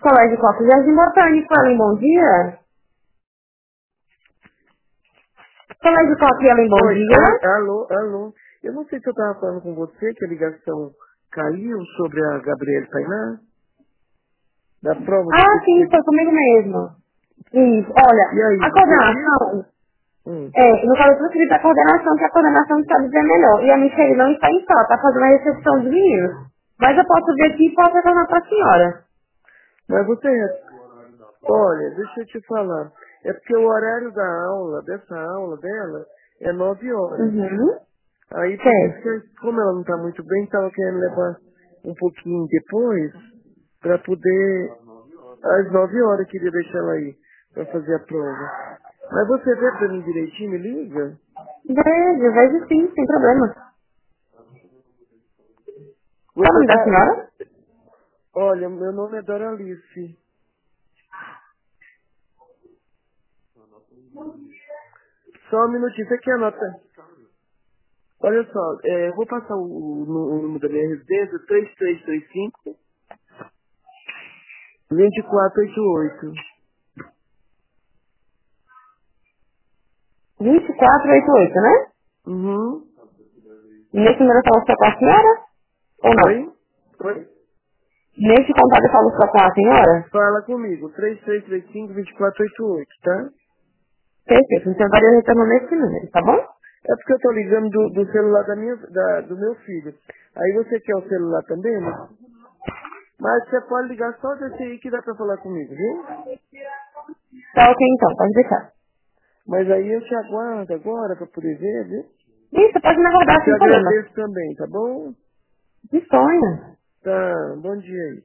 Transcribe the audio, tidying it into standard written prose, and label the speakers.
Speaker 1: Colégio Costa Jardim Botânico, Ellen, bom dia. Colégio Costa Ellen, bom
Speaker 2: Oi,
Speaker 1: dia.
Speaker 2: oi, alô, alô. Eu não sei se eu estava falando com você que a ligação caiu sobre a Gabriela Tainá, da prova que
Speaker 1: Ah,
Speaker 2: você
Speaker 1: sim,
Speaker 2: tinha.
Speaker 1: foi comigo mesmo. Isso, olha,
Speaker 2: E aí,
Speaker 1: a
Speaker 2: você viu?
Speaker 1: coordenação,
Speaker 2: Hum.
Speaker 1: no caso eu transferi da coordenação, que a coordenação está dizendo melhor. E a Michelle não está em sala, está fazendo a recepção dos meninos. Mas eu posso ver aqui e posso retornar para a senhora.
Speaker 2: Mas você, olha, deixa eu te falar. É porque o horário da aula, dessa aula dela, é 9 horas.
Speaker 1: Uhum.
Speaker 2: Aí por isso
Speaker 1: Certo.
Speaker 2: que, como ela não está muito bem, estava querendo levar um pouquinho depois, para poder, às 9 horas, queria deixar ela aí, para fazer a prova. Mas você vê pra mim direitinho, me liga?
Speaker 1: Vejo sim, sem problema. Qual o
Speaker 2: Você
Speaker 1: nome da
Speaker 2: tá.
Speaker 1: senhora?
Speaker 2: Olha, meu nome é Doralice. Só um minutinho, você quer anota? Olha só, eu vou passar o número da minha residência, 3325 2488.
Speaker 1: 2488, né?
Speaker 2: Uhum.
Speaker 1: Nesse número eu falo só com a senhora? Ou não?
Speaker 2: Oi? Oi?
Speaker 1: Nesse contato eu falo só com a senhora?
Speaker 2: Fala comigo, 3335 2488, tá?
Speaker 1: Perfeito, então eu varia retorno nesse número, tá bom?
Speaker 2: É porque eu tô ligando do celular do meu filho. Aí você quer o celular também, né? Mas você pode ligar só desse aí que dá pra falar comigo, viu?
Speaker 1: Tá ok então, pode deixar.
Speaker 2: Mas aí eu te aguardo agora pra poder ver, viu?
Speaker 1: Isso, pode me
Speaker 2: E
Speaker 1: aguardar
Speaker 2: te
Speaker 1: sem problema.
Speaker 2: agradeço também, tá bom?
Speaker 1: De sonho.
Speaker 2: Tá, bom dia aí.